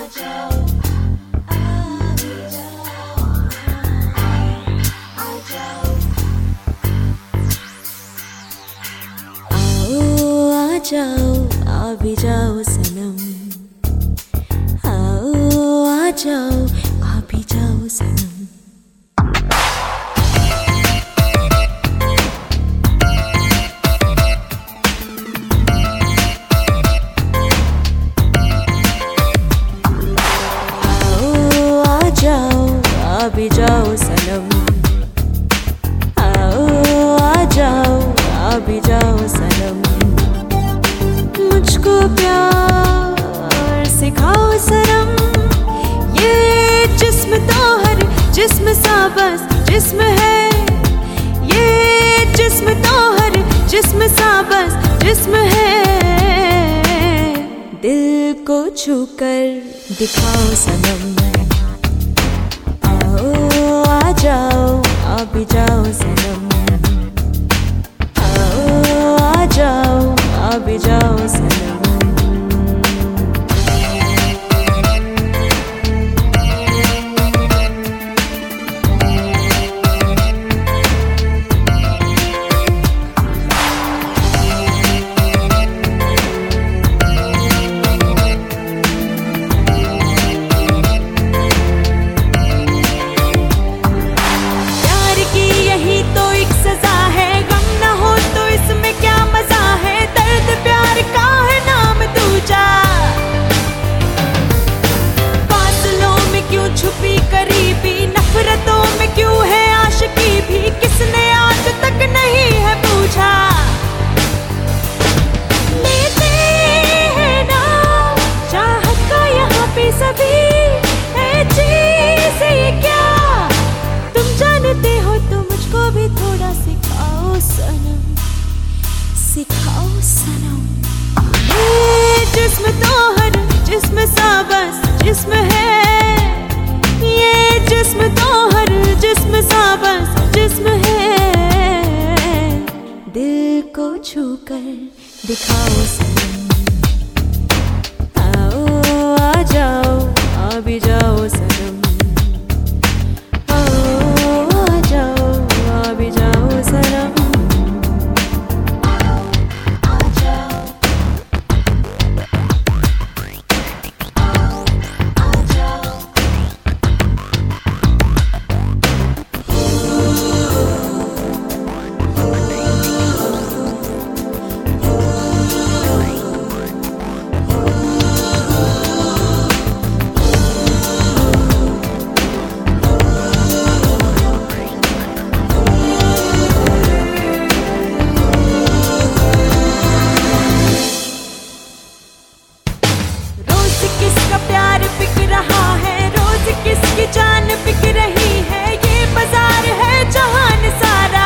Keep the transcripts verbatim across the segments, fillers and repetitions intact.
जाओ आ भी जाओ सनम, आओ आ जाओ आ भी जाओ सनम। आओ आ जाओ आ भी जाओ सनम, आओ आ जाओ आ भी जाओ सनम। मुझको प्यार सिखाओ सनम, ये जिस्म तो हर जिस्म सा बस जिस्म है, ये जिस्म तो हर जिस्म सा बस जिस्म है। दिल को छूकर दिखाओ सनम, आओ आ जाओ आ भी जाओ सनम, आओ आ जाओ आ भी जाओ सनम। सिखाओ सनम, ये जिस्म तो हर जिस्म सा बस जिस्म है, ये जिस्म तो हर जिस्म सा बस जिस्म है। दिल को छूकर दिखाओ सनम, आओ आ जाओ आ भी जाओ सनम, आओ आ जाओ आ भी जाओ सनम। किसका प्यार बिक रहा है, रोज किसकी जान बिक रही है, ये बाजार है जहान सारा।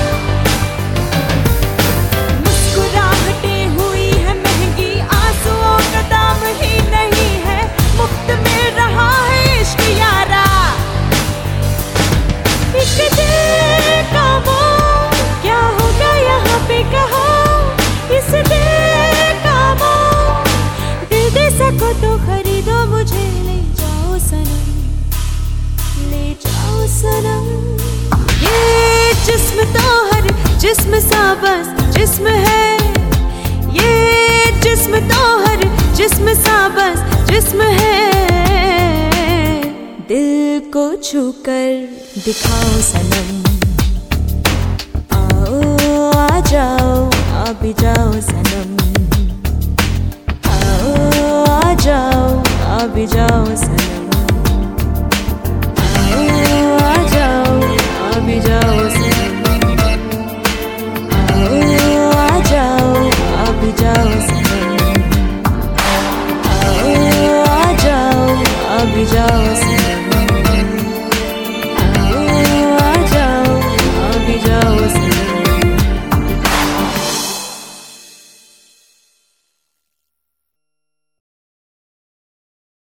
मुस्कुराहटें हुई है महंगी, आंसुओं का दाम ही नहीं है, मुफ्त मिल रहा है इश्क यारा। एक दिल का मोह क्या होगा यहाँ पे कहो, इस दिल का मोह दिल दे सको तो खरीदो मुझे, ले जाओ सनम ले जाओ सनम। ये जिस्म तो हर जिस्म सा बस जिस्म है, ये जिस्म तो हर जिस्म सा बस जिस्म है। दिल को छूकर दिखाओ सनम, आओ आ जाओ आ भी